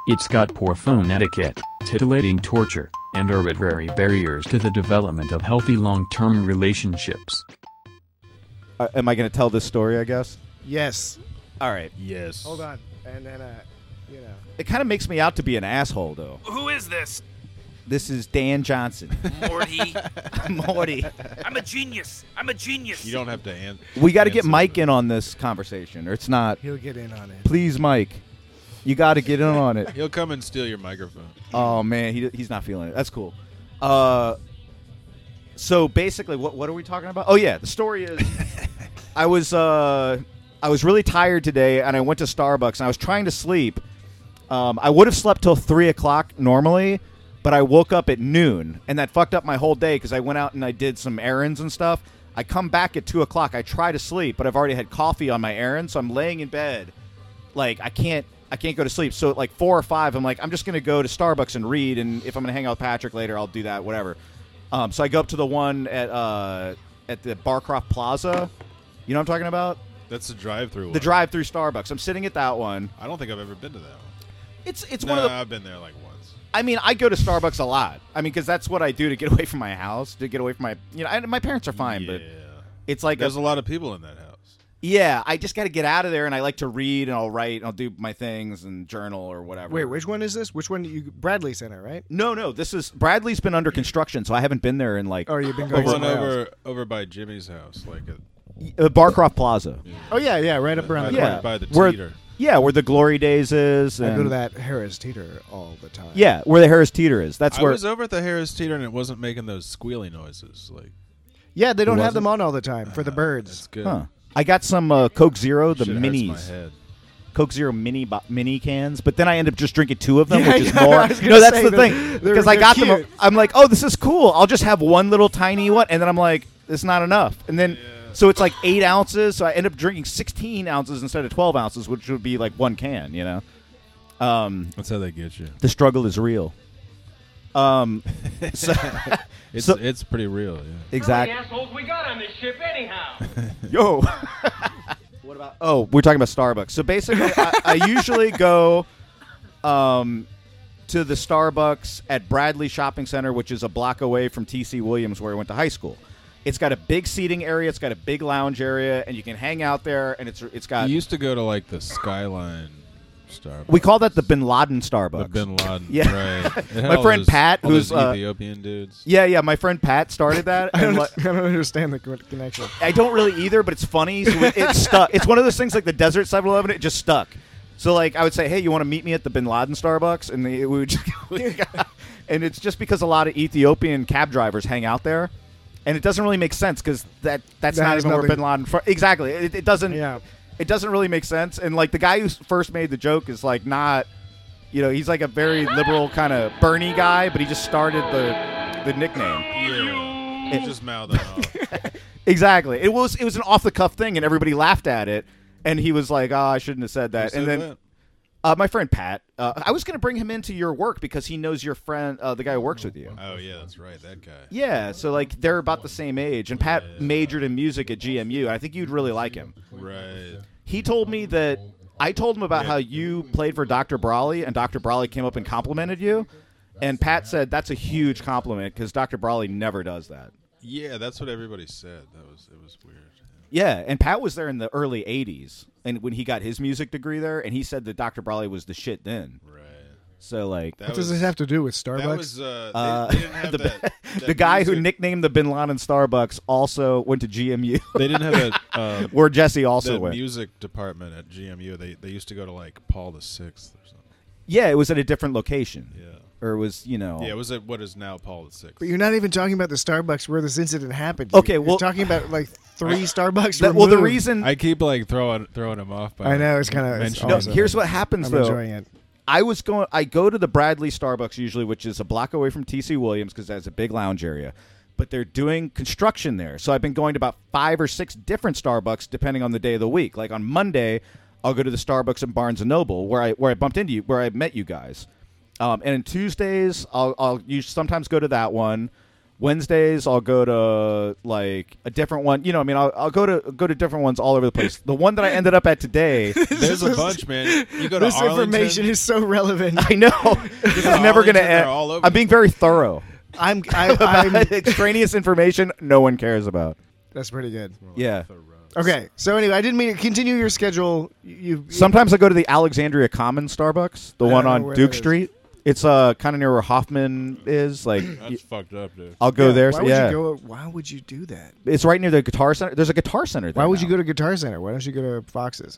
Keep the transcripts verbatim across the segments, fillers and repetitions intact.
It's got poor phone etiquette, titillating torture, and arbitrary barriers to the development of healthy long-term relationships. Uh, am I going to tell this story, I guess? Yes. All right. Yes. Hold on. And then, uh, you know. It kind of makes me out to be an asshole, though. Who is this? This is Dan Johnson. Morty. Morty. I'm a genius. I'm a genius. You don't have to answer. We got to get Mike in on this conversation, or it's not. He'll get in on it. Please, Mike. You got to get in on it. He'll come and steal your microphone. Oh, man. He, he's not feeling it. That's cool. Uh, so, basically, what what are we talking about? Oh, yeah. The story is I was uh, I was really tired today, and I went to Starbucks, and I was trying to sleep. Um, I would have slept till three o'clock normally, but I woke up at noon, and that fucked up my whole day because I went out and I did some errands and stuff. I come back at two o'clock. I try to sleep, but I've already had coffee on my errand, so I'm laying in bed. Like, I can't I can't go to sleep. So at like four or five, I'm like, I'm just going to go to Starbucks and read, and if I'm going to hang out with Patrick later, I'll do that, whatever. Um, so I go up to the one at uh, at the Barcroft Plaza. You know what I'm talking about? That's the drive-through one. The drive-through Starbucks. I'm sitting at that one. I don't think I've ever been to that one. It's it's no, one of the. I've been there like once. I mean, I go to Starbucks a lot. I mean, because that's what I do to get away from my house, to get away from my, you know, I, my parents are fine, yeah. but it's like there's a, a lot of people in that house. Yeah, I just got to get out of there, and I like to read, and I'll write, and I'll do my things and journal or whatever. Wait, which one is this? Which one? You Bradley Center, right? No, no, this is Bradley's been under construction, so I haven't been there in like. Oh, you've been The going one somewhere over else. over by Jimmy's house, like a, uh, Barcroft Plaza. yeah. Oh yeah, yeah, right up around by, the Yeah. corner. by the Where- teeter. Yeah, where the Glory Days is. And, I go to that Harris Teeter all the time. Yeah, where the Harris Teeter is. That's I where. was over at the Harris Teeter and it wasn't making those squealy noises. Like Yeah, they don't Who have was them it? on all the time for the that's birds. good. Huh. I got some uh, Coke Zero, the Shit hurts my minis. head. Coke Zero mini bo- mini cans, but then I end up just drinking two of them, Yeah, which is yeah, more. I was gonna No, that's say, the they're- thing they're- because I they're got them. cute. I'm like, oh, this is cool. I'll just have one little tiny one, and then I'm like, it's not enough, and then so it's like eight ounces. So I end up drinking sixteen ounces instead of twelve ounces, which would be like one can. You know, um, That's how they get you. the struggle is real. Um, so, It's so- it's pretty real. Yeah. exactly. assholes we got on this ship anyhow? Yo. What about? Oh, we're talking about Starbucks. So basically, I, I usually go um, to the Starbucks at Bradley Shopping Center, which is a block away from T C Williams, where I went to high school. It's got a big seating area. It's got a big lounge area, and you can hang out there. And it's it's got. You used to go to like the Skyline Starbucks. We call that the Bin Laden Starbucks. the Bin Laden. Yeah. Right. It had My all friend those- Pat, all who's, those uh, Ethiopian dudes. Yeah, yeah. My friend Pat started that. I and don't, like- I don't understand the co- connection. I don't really either, but it's funny. So it, it stuck. It's one of those things like the desert seven eleven. It just stuck. So like I would say, hey, you want to meet me at the Bin Laden Starbucks? And they, we would just and it's just because a lot of Ethiopian cab drivers hang out there. And it doesn't really make sense because that that's That not has even where nothing- Bin Laden. Fr- exactly. It, it doesn't. Yeah. It doesn't really make sense. And like the guy who first made the joke is like not. You know, he's like a very liberal kind of Bernie guy, but he just started the the nickname. Yeah. It, just mouthing off. Exactly. It was it was an off the cuff thing, and everybody laughed at it. And he was like, "Oh, I shouldn't have said that." Who and said then that? uh, my friend Pat, uh, I was going to bring him into your work because he knows your friend, uh, the guy who works with you. Oh yeah, that's right. That guy. Yeah, so like they're about the same age, and Pat majored in music at G M U. And I think you'd really like him. Right. He told me that I told him about how you played for Doctor Brawley, and Doctor Brawley came up and complimented you. And Pat said that's a huge compliment because Doctor Brawley never does that. Yeah, that's what everybody said. That was it was weird. Yeah, and Pat was there in the early eighties, and when he got his music degree there, and he said that Doctor Brawley was the shit then. Right. So like, That What was, does this have to do with Starbucks? That was uh, they, uh, they didn't have the, that, that the guy who music- nicknamed the Bin Laden Starbucks also went to G M U, They didn't have that. Uh, where Jesse also the went. music department at G M U. They they used to go to like Paul the Sixth or something. Yeah, it was at a different location, Yeah. or it was you know. Yeah, it was at what is now Paul the Sixth. But you're not even talking about the Starbucks where this incident happened. Okay, You're well- talking about like three Starbucks. That- well, the removed. reason I keep like throwing throwing him off. By I know it's kind of. mentioning no, awesome. here's what happens I'm though. enjoying it. I was going. I go to the Bradley Starbucks usually, which is a block away from T C Williams because it has a big lounge area. But they're doing construction there, so I've been going to about five or six different Starbucks depending on the day of the week. Like on Monday, I'll go to the Starbucks in Barnes and Noble where I where I bumped into you, where I met you guys. Um, and on Tuesdays, I'll I'll you sometimes go to that one. Wednesdays, I'll go to like a different one. You know, I mean, I'll, I'll go to go to different ones all over the place. The one that I ended up at today, There's a bunch, man. You go to This Arlington. information is so relevant. I know this is never going to Arlington, they're end. all over I'm being very thorough I'm, I, about I'm. extraneous information no one cares about. That's pretty good. Yeah. Okay, so anyway, I didn't mean to continue your schedule. You Sometimes I go to the Alexandria Commons Starbucks, the I one don't know on where Duke that is. Street. It's uh kind of near where Hoffman is. Like, That's y- fucked up, dude. I'll go Yeah, there. Why so- would yeah, you go? Why would you do that? it's right near the Guitar Center. There's a Guitar Center there. Why would you now. go to Guitar Center? Why don't you go to Fox's?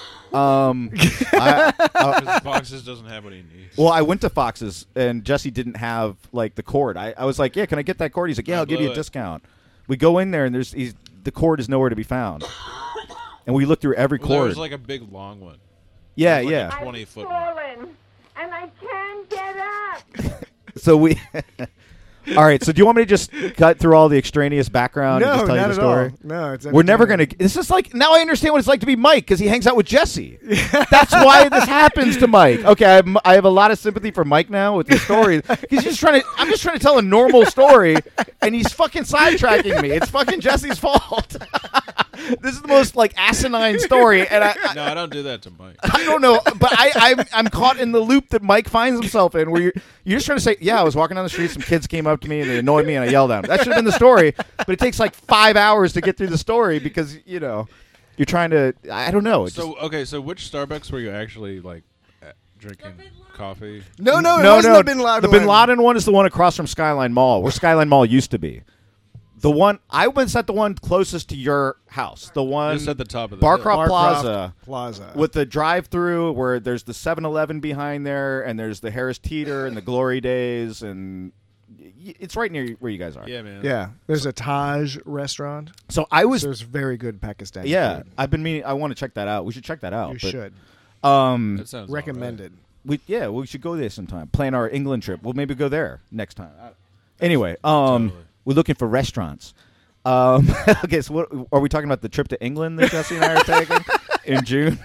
Um, I, uh, Because Foxes doesn't have what he needs. well, I went to Fox's and Jesse didn't have like the cord. I, I was like, "Yeah, can I get that cord?" He's like, "Yeah, I I'll give you blew a it. discount." We go in there and there's he's, the cord is nowhere to be found, and we look through every Well, there cord. was like a big long one. yeah, Like yeah. a twenty foot. Fallen, and I can't get up. So we. All right. So do you want me to just cut through all the extraneous background and No, just tell not you at the story? all. No, it's We're never entertaining. gonna. This is like now I understand what it's like to be Mike because he hangs out with Jesse. That's why this happens to Mike. Okay, I have, I have a lot of sympathy for Mike now with the story. He's just trying to. I'm just trying to tell a normal story, and he's fucking sidetracking me. It's fucking Jesse's fault. This is the most like asinine story, and I. I No, I don't do that to Mike. I don't know, but I, I'm I'm caught in the loop that Mike finds himself in, where you're you're just trying to say, yeah, I was walking down the street, some kids came up to me and they annoyed me, and I yelled at them. That should have been the story, but it takes like five hours to get through the story because you know you're trying to. I don't know. It So okay, so which Starbucks were you actually like at- drinking coffee? No, no, just, it no, wasn't no. the Bin Laden the Bin one. Laden one is the one across from Skyline Mall, where Skyline Mall used to be. The one I was at the one closest to your house, the one Just at the top of the Barcroft Barcroft Plaza. Plaza. With the drive-through where there's the seven eleven behind there, and there's the Harris Teeter and the Glory Days, and y- it's right near where you guys are. Yeah, man. yeah, there's a Taj restaurant. So I was, There's very good Pakistani yeah, food. I've been meaning. I want to check that out. We should check that out. You but, should. Um, That sounds Recommended. we yeah, we should go there sometime. Plan our England trip. We'll maybe go there next time. I- Anyway, um, Totally. we're looking for restaurants. Um, okay, so what, are we talking about the trip to England that Jesse and I are taking in June?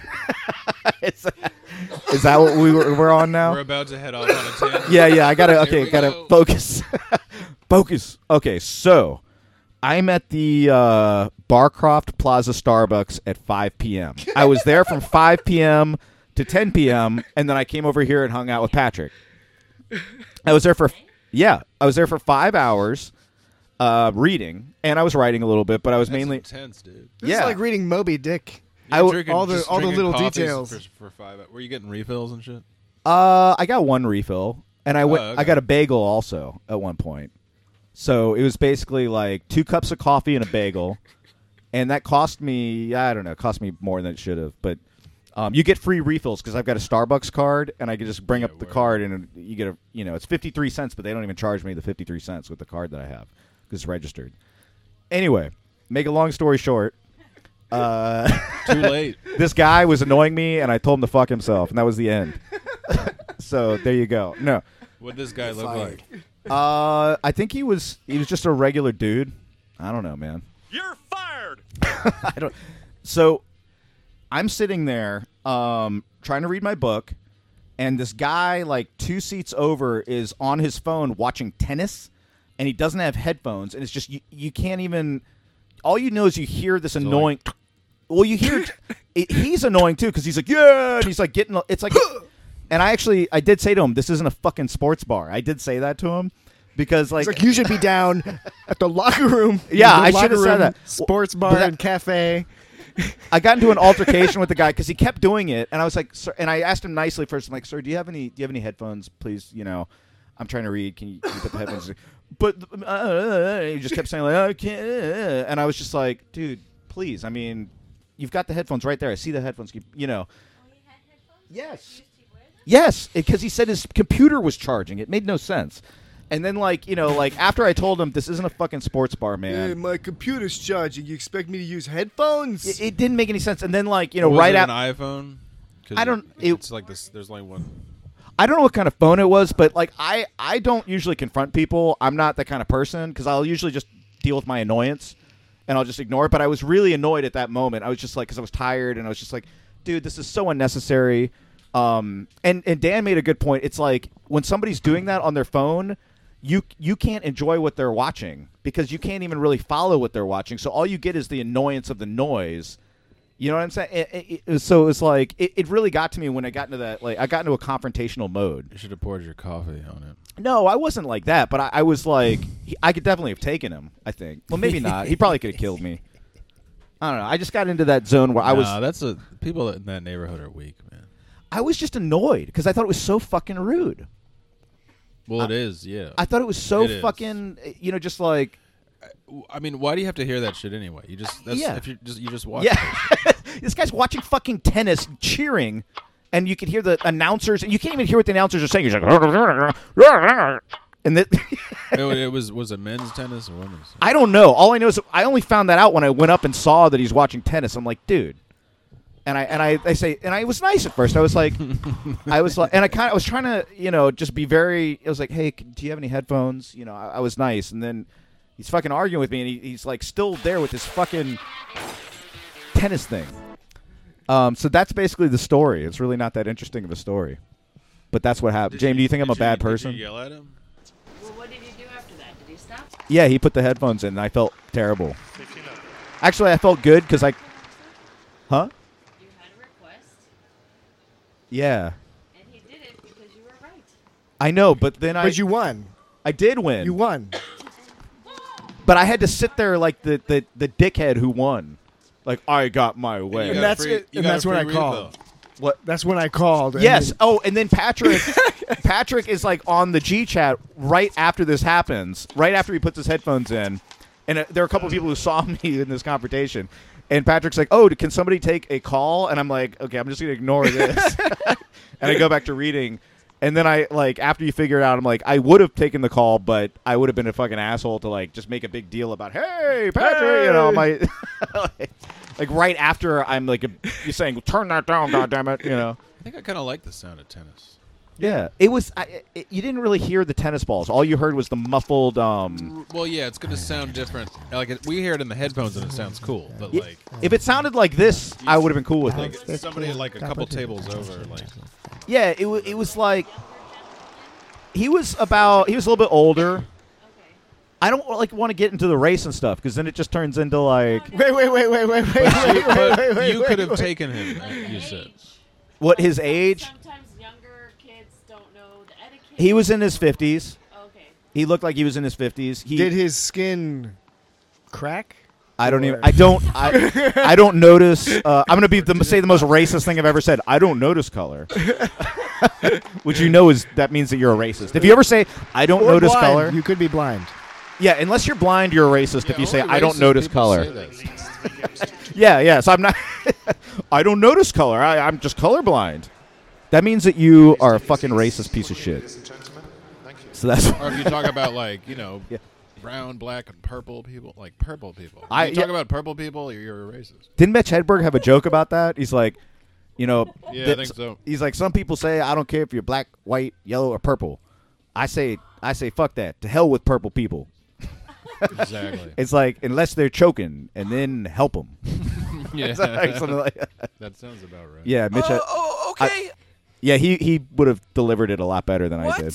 is, that, is that what we were, we're on now? We're about to head off on a tangent. Yeah, yeah. I gotta. Here Okay, we gotta go. focus. Focus. Okay, so I'm at the uh, Barcroft Plaza Starbucks at five p.m. I was there from five p.m. to ten p.m. and then I came over here and hung out with Patrick. I was there for yeah. I was there for five hours, uh, reading, and I was writing a little bit, but I was That's mainly intense, dude. This yeah. is like reading Moby Dick. I You're w- drinking- all the- just all the drinking little coffees details. for, for five. Were you getting refills and shit? Uh, I got one refill, and I went. Oh, okay. I got a bagel also at one point. So it was basically like two cups of coffee and a bagel, and that cost me. I don't know, cost me more than it should have. But um, you get free refills because I've got a Starbucks card, and I can just bring Yeah, up the word. card, and you get a. You know, it's fifty three cents, but they don't even charge me the fifty three cents with the card that I have because it's registered. Anyway, make a long story short. Uh, Too late. this guy was annoying me, and I told him to fuck himself, and that was the end. So there you go. No, What does this guy look like? uh, I think he was he was just a regular dude. I don't know, man. You're fired. I don't. So I'm sitting there, um, trying to read my book, and this guy, like two seats over, is on his phone watching tennis, and he doesn't have headphones, and it's just you, you can't even. All you know is you hear this annoying. Well, you hear it, he's annoying too because he's like, yeah, and he's like getting. It's like, and I actually I did say to him, this isn't a fucking sports bar. I did say that to him because like, It's like you should be down at the locker room. Yeah, the I should locker have said room, that. Sports But bar that- and cafe. I got into an altercation with the guy because he kept doing it, and I was like, sir, and I asked him nicely first. I'm like, sir, do you have any? Do you have any headphones, please? You know, I'm trying to read. Can you, can you put the headphones? in?" But uh, he just kept saying like, I can't, and I was just like, dude, please. I mean, you've got the headphones right there. I see the headphones. You know, yes, yes, because he said his computer was charging. It made no sense. And then, like, you know, like after I told him this isn't a fucking sports bar, man. my computer's charging. You expect me to use headphones? It, it didn't make any sense. And then, like, you know, Was right it out. an iPhone? 'Cause I don't- it- It's like this. There's only one. I don't know what kind of phone it was, but like I, I don't usually confront people. I'm not that kind of person because I'll usually just deal with my annoyance and I'll just ignore it. But I was really annoyed at that moment. I was just like, because I was tired and I was just like, dude, this is so unnecessary. Um, and and Dan made a good point. It's like when somebody's doing that on their phone, you you can't enjoy what they're watching because you can't even really follow what they're watching. So all you get is the annoyance of the noise. You know what I'm saying? It, it, it, so it's like it, it really got to me when I got into that. Like I got into a confrontational mode. You should have poured your coffee on it. No, I wasn't like that, but I, I was like, he, I could definitely have taken him. I think. Well, maybe not. He probably could have killed me. I don't know. I just got into that zone where I was. Nah, that's a people in that neighborhood are weak, man. I was just annoyed because I thought it was so fucking rude. Well, it is, yeah. I thought it was so It is. fucking, you know, just like. I mean, why do you have to hear that shit anyway? You just that's, Yeah. if you just you just watch. Yeah, that shit. this guy's watching fucking tennis, cheering, and you can hear the announcers, and you can't even hear what the announcers are saying. He's like, and that. it, it was was it men's tennis or women's? I don't know. All I know is I only found that out when I went up and saw that he's watching tennis. I'm like, dude. And I and I, I say and I was nice at first. I was like, I was like, and I kind of I was trying to you know just be very. It was like, hey, do you have any headphones? You know, I, I was nice, and then he's fucking arguing with me, and he, he's like still there with his fucking tennis thing. Um, so that's basically the story. It's really not that interesting of a story, but that's what happened. James, do you think I'm a Did bad you- person? Did you yell at him? Well, what did you do after that? Did he stop? Yeah, he put the headphones in, and I felt terrible. Actually, I felt good because I, huh? You had a request, Yeah, and he did it because you were right. I know, but then I But you won. I did win. You won. But I had to sit there like the, the, the dickhead who won. Like, I got my You way. And got a that's free- it- you and got a that's when I free called. refill. What? That's when I called. and Yes. then- Oh, and then Patrick Patrick is like on the G chat right after this happens, right after he puts his headphones in. And uh, there are a couple of people who saw me in this confrontation. And Patrick's like, oh, can somebody take a call? And I'm like, okay, I'm just going to ignore this. And I go back to reading. And then I, like, after you figure it out, I'm like, I would have taken the call, but I would have been a fucking asshole to, like, just make a big deal about, hey, Patrick, you know, my, like, like, right after I'm, like, a, you're saying, turn that down, goddammit, you know. I think I kind of like the sound of tennis. Yeah. It was, I, it, you didn't really hear the tennis balls. All you heard was the muffled, um, Well, yeah, it's going to sound different. Like it, we hear it in the headphones and it sounds cool, but y- like, if it sounded like this, I would have been cool with like it. somebody like a couple tables over, like Yeah, it, wa- it was like, he was about, he was a little bit older. Okay. I don't, like, want to get into the race and stuff, because then it just turns into, like, Wait, wait, wait, wait, wait, wait, wait, wait, but wait, wait, you wait, could have wait. taken him. You said. Age. what, his age? Sometimes younger kids don't know the etiquette. He was in his fifties. Okay. He looked like he was in his fifties. He Did his skin crack? I don't even. I don't. I, I don't notice. Uh, I'm gonna be the, say the most racist thing I've ever said. I don't notice color, which you know is that means that you're a racist. If you ever say I don't Or notice blind. color, You could be blind. yeah, unless you're blind, you're a racist. if you say Only I don't racist notice people color, say that. yeah, yeah. So I'm not. I don't notice color. I, I'm just colorblind. That means that you are a fucking racist piece of shit. So that's. Or if you talk about like you know, Yeah. brown, black, and purple people, like purple people. I- I you talk yeah. about purple people, you're, you're a racist. Didn't Mitch Hedberg have a joke about that? He's like, you know, Yeah, I that- think so. He's like, some people say I don't care if you're black, white, yellow, or purple. I say, I say, fuck that. To hell with purple people. Exactly. It's like unless they're choking, and then help them. yeah, Something like that. that sounds about right. Yeah, Mitch. Oh, Hed- oh, okay. yeah, he he would have delivered it a lot better than I did.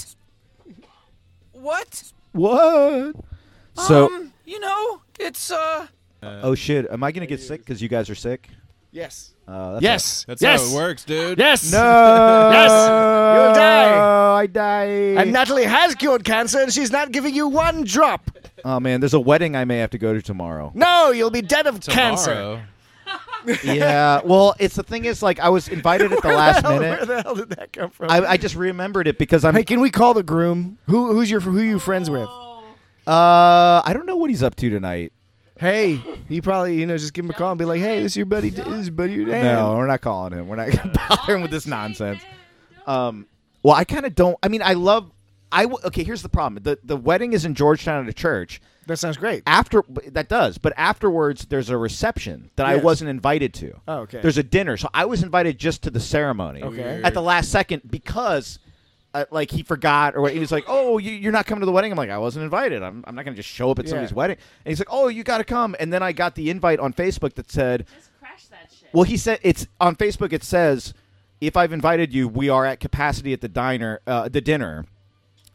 what? What? What? So, um, you know, it's uh. oh shit, am I gonna get sick because you guys are sick? Yes. Uh, that's Yes. That's yes. how it works, dude. Yes. No. Yes. You'll die. I die. And Natalie has cured cancer, and she's not giving you one drop. Oh man, there's a wedding I may have to go to tomorrow. No, you'll be dead of cancer. Tomorrow. Yeah, well, it's the thing is, like, I was invited at the last Where minute. the hell did that come from? I, I just remembered it because I'm. hey, can we call the groom? Who who's your who you friends with? Oh, Uh, I don't know what he's up to tonight. Hey, he probably you know just give him a call and be like, hey, this is your buddy, this is buddy your dad. No, we're not calling him. We're not gonna bother him with this nonsense. Um, well, I kind of don't. I mean, I love. I w- okay. Here's the problem. the The wedding is in Georgetown at a church. That sounds great. After that does, but afterwards there's a reception that I Yes. wasn't invited to. Oh, okay. There's a dinner, so I was invited just to the ceremony. Okay. At the last second because. Uh, like he forgot, or he was like, "Oh, you, you're not coming to the wedding." I'm like, "I wasn't invited. I'm, I'm not going to just show up at Yeah. somebody's wedding." And he's like, "Oh, you got to come." And then I got the invite on Facebook that said, just crash that shit. "Well, he said it's on Facebook. It says, if I've invited you, we are at capacity at the diner, uh, the dinner.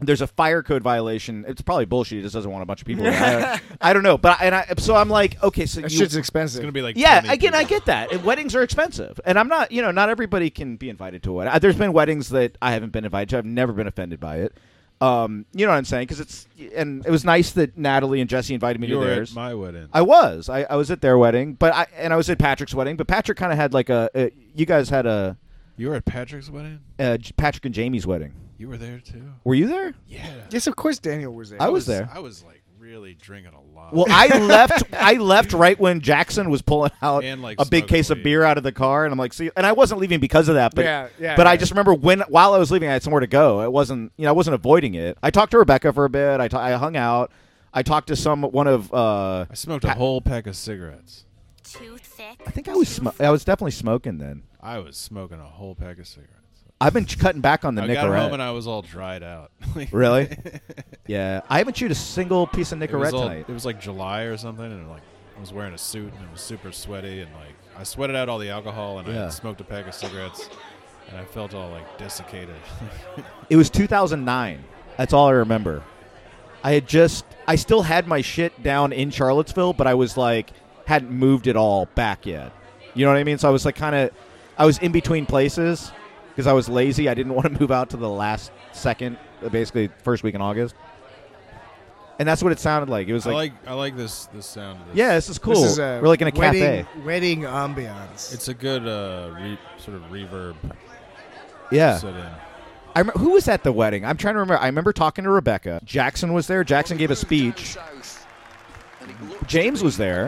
there's a fire code violation. It's probably bullshit. He just doesn't want a bunch of people. I, don't, I don't know, but and I so I'm like, okay, so That you, shit's It's expensive. gonna be like yeah, twenty again, I people. get that. And weddings are expensive, and I'm not, you know, not everybody can be invited to a wedding. Uh, There's been weddings that I haven't been invited to. I've never been offended by it. Um, you know what I'm saying? Because it's and it was nice that Natalie and Jesse invited me You to were theirs. at my wedding. I was. I, I was at their wedding, but I and I was at Patrick's wedding. But Patrick kind of had like a, a. You guys had a, You were at Patrick's wedding. a Patrick and Jamie's wedding. You were there too. Were you there? Yeah. Yes, of course Daniel was there. I was there. I was like really drinking a lot. Well, I left. I left right when Jackson was pulling out And, like, a big smoking case of weed. beer out of the car, and I'm like, see, and I wasn't leaving because of that, but Yeah, yeah, but I yeah. just remember when while I was leaving, I had somewhere to go. It wasn't, you know, I wasn't avoiding it. I talked to Rebecca for a bit. I, ta- I hung out. I talked to some one of. Uh, I smoked a Pa- whole pack of cigarettes. Too thick. I think I was. Sm- I was definitely smoking then. I was smoking a whole pack of cigarettes. I've been ch- cutting back on the I got home Nicorette. and I was all dried out. Like- Really? Yeah, I haven't chewed a single piece of It was, Nicorette all- tonight. it was like July or something, and like I was wearing a suit and it was super sweaty, and like I sweated out all the alcohol, and Yeah. I smoked a pack of cigarettes, and I felt all like desiccated. It was two thousand nine. That's all I remember. I had just, I still had my shit down in Charlottesville, but I was like, hadn't moved it all back yet. You know what I mean? So I was like kind of, I was in between places because I was lazy. I didn't want to move out to the last second, uh, basically first week in August. And that's what it sounded like. It was I like, like I like this this sound. Of this. yeah, this is cool. This is a We're like in a wedding, cafe. Wedding ambiance. It's a good uh, re- sort of reverb. Yeah. Sit in. I remember, who was at the wedding? I'm trying to remember. I remember talking to Rebecca. Jackson was there. Jackson gave a speech. James was there.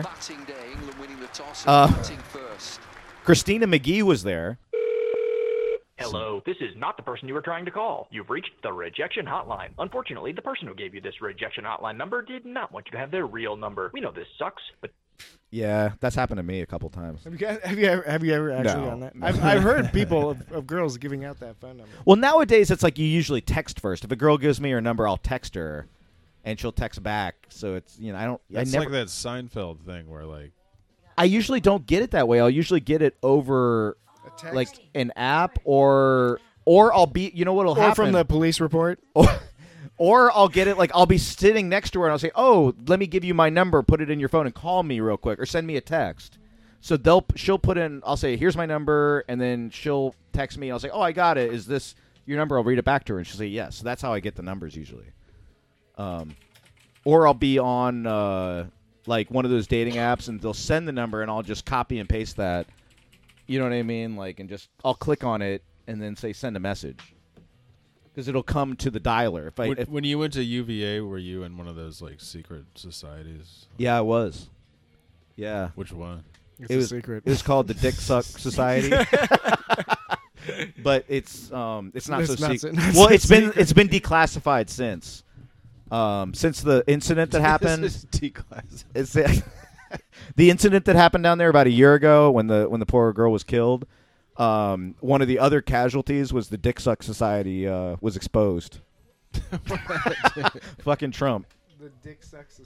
Uh, Christina McGee was there. Hello, this is not the person you were trying to call. You've reached the rejection hotline. Unfortunately, the person who gave you this rejection hotline number did not want you to have their real number. We know this sucks, but Yeah, that's happened to me a couple times. Have you, guys, have you ever have you ever actually No. done that? I've, I've heard people of, of girls giving out that phone number. Well, nowadays it's like you usually text first. If a girl gives me her number, I'll text her, and she'll text back. So it's, you know, I don't. It's I never. like that Seinfeld thing where like I usually don't get it that way. I'll usually get it over A text? like an app or or I'll be. You know what'll or happen? from the police report. Or, or I'll get it like I'll be sitting next to her and I'll say, "Oh, let me give you my number. Put it in your phone and call me real quick, or send me a text." So they'll she'll put in. I'll say, "Here's my number," and then she'll text me. I'll say, "Oh, I got it. Is this your number?" I'll read it back to her, and she'll say, "Yes." So that's how I get the numbers usually. Um, or I'll be on uh, like one of those dating apps, and they'll send the number, and I'll just copy and paste that. You know what I mean? Like, and just I'll click on it and then say send a message. Because it'll come to the dialer. If I, when, if, when you went to U V A, were you in one of those like secret societies? yeah, I was. Yeah, Which one? It's it a was. secret. It was called the Dick Suck Society. But it's um it's not It's so not secret. so- not Well, so it's been secret. it's been declassified since. Um, since the incident that happened. This is declassified. It's the, the incident that happened down there about a year ago when the when the poor girl was killed. Um, one of the other casualties was the Dick Suck Society uh, was exposed. Fucking Trump. The dick sucks.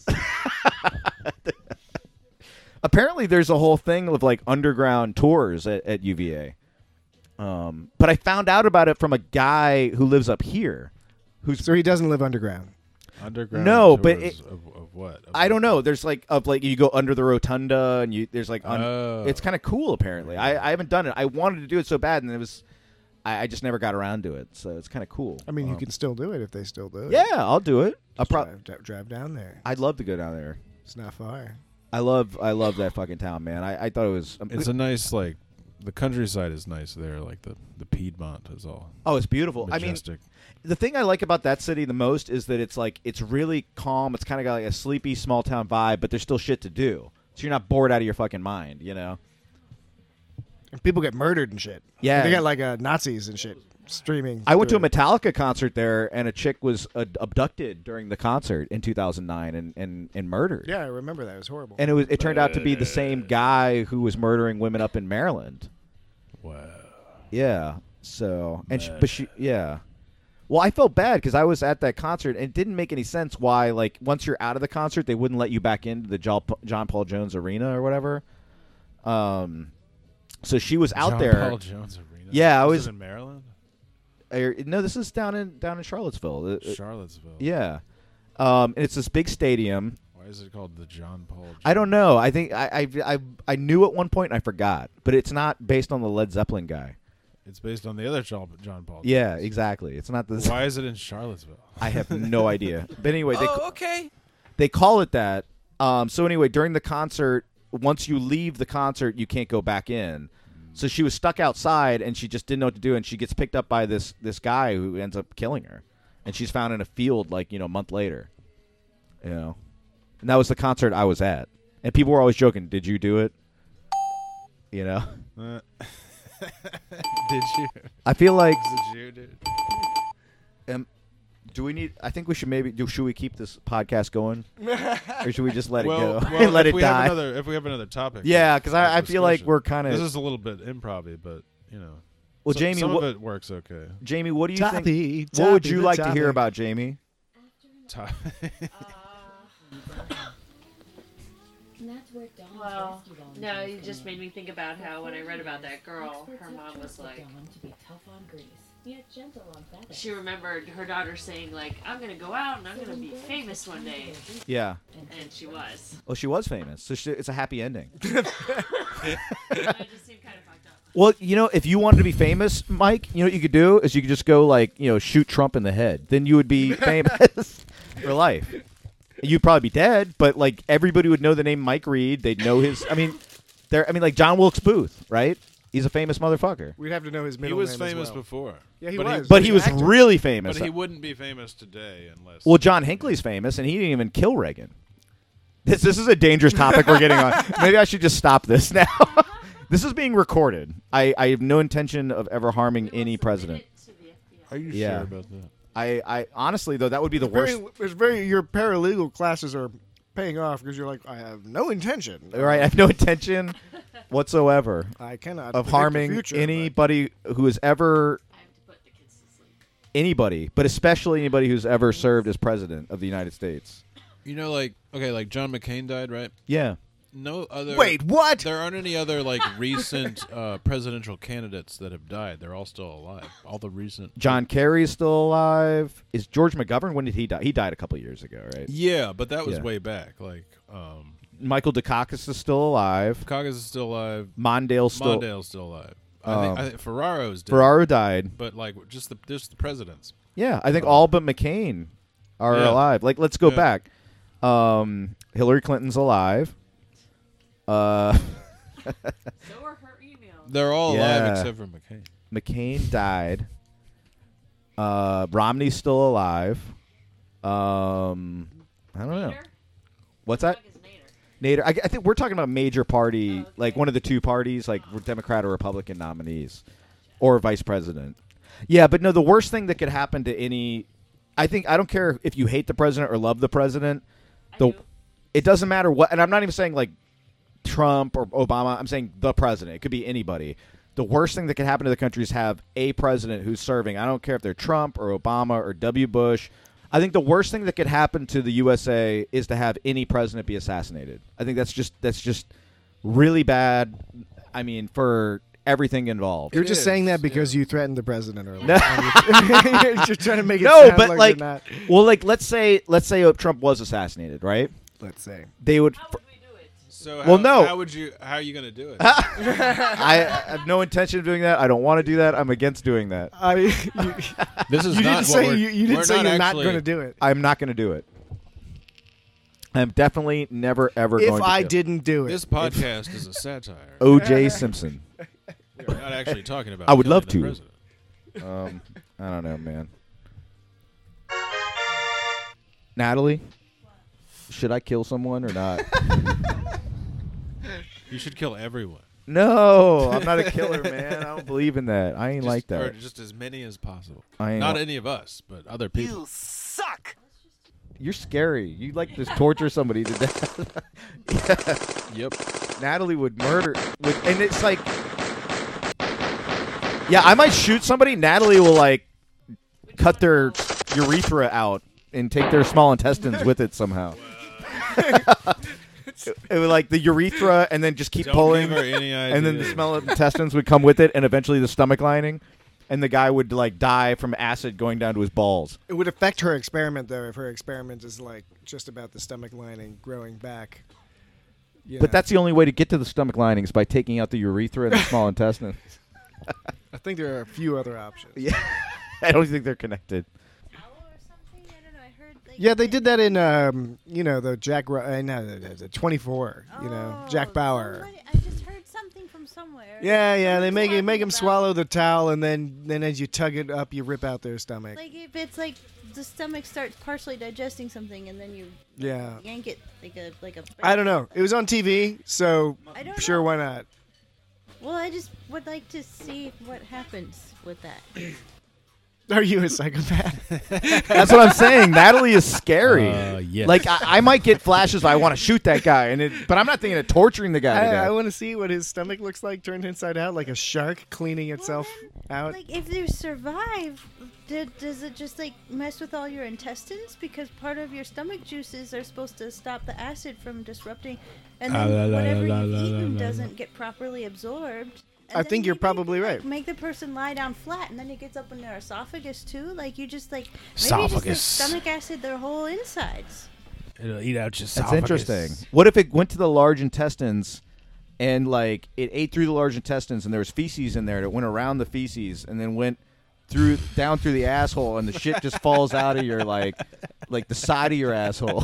Apparently, there's a whole thing of like underground tours at, at U V A. Um, but I found out about it from a guy who lives up here. Who's So he doesn't live underground. Underground. No, but tours it- of, of what? Of I don't what? know. There's like of like you go under the rotunda and you there's like un- Oh. it's kind of cool. Apparently, I, I haven't done it. I wanted to do it so bad, and it was I, I just never got around to it. So it's kind of cool. I mean, you Um, can still do it if they still do it. Yeah, I'll do it. I'll Just pro- drive, drive, drive down there. I'd love to go down there. It's not far. I love I love that fucking town, man. I, I thought it was. Um, It's a nice like the countryside is nice there. Like the the Piedmont is all oh, it's beautiful. I mean, majestic. the thing I like about that city the most is that it's like it's really calm. It's kind of got like a sleepy small town vibe, but there's still shit to do. So you're not bored out of your fucking mind, you know? And people get murdered and shit. Yeah. They got like uh, Nazis and shit streaming. I went to a through it. Metallica concert there, and a chick was uh, abducted during the concert in two thousand nine and, and, and murdered. Yeah, I remember that. It was horrible. And it was it turned out to be the same guy who was murdering women up in Maryland. Wow. Yeah. So and she, but she yeah. Well, I felt bad because I was at that concert, and it didn't make any sense why, like, once you're out of the concert, they wouldn't let you back into the Jo- John Paul Jones Arena or whatever. Um, so she was out John there. Paul Jones Arena. Yeah, I Was was- it in Maryland. er, no, this is down in down in Charlottesville. Uh, uh, Charlottesville. Yeah, um, and it's this big stadium. Why is it called the John Paul? I don't know. I think I, I I I knew at one point and I forgot, but it's not based on the Led Zeppelin guy. It's based on the other John, John Paul. Yeah, Jones. exactly. It's not the. Why is it in Charlottesville? I have no idea. But anyway, they Oh, okay. they call it that. Um, so anyway, during the concert, once you leave the concert, you can't go back in. So she was stuck outside, and she just didn't know what to do. And she gets picked up by this this guy who ends up killing her, and she's found in a field like you know a month later. You know, and that was the concert I was at, and people were always joking, "Did you do it?" You know. Uh, Did you? I feel like. Did you, dude? Um, do we need? I think we should maybe. Do should we keep this podcast going, or should we just let well, it go well, and let if it we die? Have another, if we have another topic. Yeah, for- because for I, I feel like discussion. we're kind This of. is a little bit improv but you know. Well, some, Jamie, some what, of it works okay. Jamie, what do you Toppy, think? What would toppy, you the like to topic. hear about, Jamie? Top- Well, no, you just made me think about how when I read about that girl, her mom was like, she remembered her daughter saying like, I'm gonna go out and I'm gonna be famous one day, Yeah. and she was. Oh, she was famous, so she, it's a happy ending. And it just seemed kind of fucked up. Well, you know, if you wanted to be famous, Mike, you know what you could do is you could just go like, you know, shoot Trump in the head. Then you would be famous for life. You'd probably be dead, but like everybody would know the name Mike Reed. They'd know his. I mean, there. I mean, like John Wilkes Booth, right? He's a famous motherfucker. We'd have to know his he middle was name as famous well. before. Yeah, he but was. But He's he an was actor. really famous. But he wouldn't be famous today unless. Well, John Hinckley's famous, and he didn't even kill Reagan. This this is a dangerous topic we're getting on. Maybe I should just stop this now. This is being recorded. I, I have no intention of ever harming any president. Are you Yeah. sure about that? I, I honestly though that would be the Very, worst. it's very. Your paralegal classes are paying off because you're like, I have no intention. Right, I have no intention whatsoever I cannot of predict harming the future, but- anybody who has ever I have to put the kids to sleep. anybody, but especially anybody who's ever served as president of the United States. You know, like okay, like John McCain died, right? Yeah. No other. Wait, what? There aren't any other like recent uh, presidential candidates that have died. They're all still alive. All the recent. John Kerry is still alive. Is George McGovern? When did he die? He died a couple of years ago, right? Yeah, but that was Yeah. way back. Like, um, Michael Dukakis is still alive. Coggins is still alive. Mondale's still. Mondale's still alive. I Um, think, I think Ferraro's dead. Ferraro died. But like, just the just the presidents. Yeah, I think all but McCain are Yeah. alive. Like, let's go Yeah. back. Um, Hillary Clinton's alive. Uh, So are her emails. They're all Yeah. alive except for McCain. McCain died. Uh, Romney's still alive. Um, I don't know. Nader? What's that? What the fuck is Nader? Nader. I, I think we're talking about major party, Oh, okay. like one of the two parties, like Democrat or Republican nominees, or vice president. Yeah, but no, the worst thing that could happen to any, I think I don't care if you hate the president or love the president. I The do. it doesn't matter what, and I'm not even saying like Trump or Obama. I'm saying the president. It could be anybody. The worst thing that could happen to the country is have a president who's serving. I don't care if they're Trump or Obama or W. Bush. I think the worst thing that could happen to the U S A is to have any president be assassinated. I think that's just that's just really bad. I mean, for everything involved. You're It just is, saying that because you threatened the president earlier. No. You're just trying to make it No, sound but like, like, you're not. well, like let's say let's say Trump was assassinated, right? Let's say. They would. How would we do it? So Well, how, no. How would you? How are you gonna do it? I, I have no intention of doing that. I don't want to do that. I'm against doing that. I mean, you, This is you not didn't what say we're- you, you didn't we're say you're not actually- going to do it. I'm not going to do it. I'm definitely never ever If going to I do it. didn't do it, This podcast is a satire. O J Simpson. We're not actually talking about. I would killing love the to. president. Um, I don't know, man. Natalie, should I kill someone or not? You should kill everyone. No, I'm not a killer, man. I don't believe in that. I ain't Just, like Or that. just as many as possible. I ain't Not li- any of us, but other people. You suck. You're scary. You like to torture somebody to death. Yep. Natalie would murder, would, and it's like, yeah, I might shoot somebody. Natalie will like cut their urethra out and take their small intestines with it somehow. It would like the urethra, and then just keep Don't pulling, give her any and then the ideas. small intestines would come with it, and eventually the stomach lining. and the guy would like die from acid going down to his balls. It would affect her experiment, though, if her experiment is like just about the stomach lining growing back. You But know. that's the only way to get to the stomach lining is by taking out the urethra and the small intestine. I think there are a few other options. Yeah, I don't think they're connected. Yeah, they did that in, um, you know, the Jack, Ro- uh, no, the, the, the twenty-four, you know, Jack Bauer. Somebody, I just heard something from somewhere. Yeah, yeah, they make it, Talking make them about- swallow the towel, and then, then as you tug it up, you rip out their stomach. Like if it's like the stomach starts partially digesting something, and then you Yeah. yank it like a like a. I don't know. It was on T V, so I don't sure, know. why not? Well, I just would like to see what happens with that. Are you a psychopath? That's what I'm saying. Natalie is scary. Uh, yes. Like I, I might get flashes. I want to shoot that guy, and it, but I'm not thinking of torturing the guy. to I, death. I want to see what his stomach looks like turned inside out, like a shark cleaning itself out. Like if you survive, did, does it just like mess with all your intestines? Because part of your stomach juices are supposed to stop the acid from disrupting, and then Ah, la, la, whatever la, you've la, eaten la, la. doesn't get properly absorbed. And I then think you're maybe probably you could, right. like, make the person lie down flat, and then it gets up in their esophagus too. Like you just like maybe just Esophagus. like stomach acid their whole insides. It'll eat out your That's esophagus. interesting. What if it went to the large intestines, and like it ate through the large intestines, and there was feces in there that went around the feces, and then went through down through the asshole, and the shit just falls out of your like like the side of your asshole.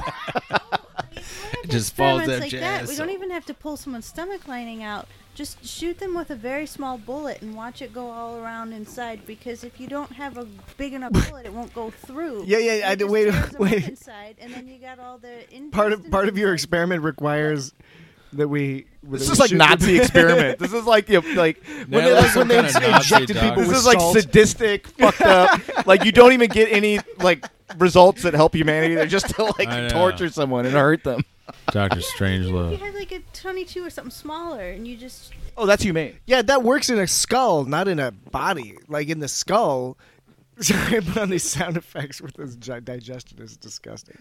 It just falls Experiments out like your that. We asshole. don't even have to pull someone's stomach lining out. Just shoot them with a very small bullet and watch it go all around inside. Because if you don't have a big enough bullet, it won't go through. Yeah, yeah, It I- just wait, tears them up wait. Inside, and then you got all the Part of intestines part of your inside. experiment requires that we. that This we is like shoot- Nazi experiment. This is like you know, like when Now they, that's like, when some they kind of Nazi injected people doctor. this with is like salt. sadistic, fucked up. Like you don't even get any like results that help humanity. They're just to I like know. torture someone and hurt them. Doctor If Strangelove. you had like a twenty-two or something smaller, and you just Oh, that's humane. Yeah, that works in a skull, not in a body. Like in the skull. Sorry, I put on these sound effects with this gi- digestion. Is disgusting.